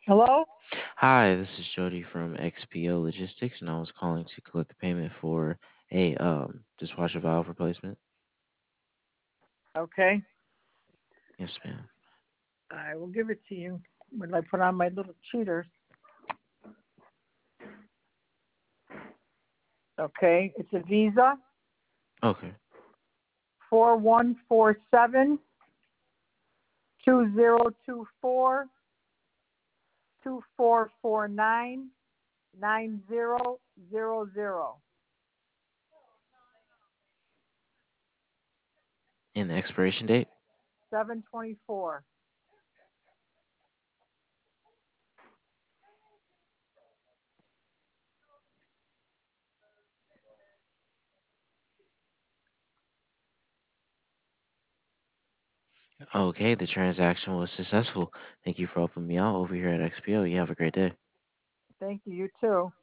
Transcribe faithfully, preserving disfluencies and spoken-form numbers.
Hello? Hi, this is Jody from X P O Logistics, and I was calling to collect the payment for a um dishwasher valve replacement. Okay. Yes, ma'am. I will give it to you when I put on my little cheaters. Okay. It's a Visa Okay. four one four seven two zero two four two four four nine nine zero zero zero. And the expiration date? seven twenty-four. Okay, the transaction was successful. Thank you for helping me out over here at X P O. You have a great day. Thank you. You too.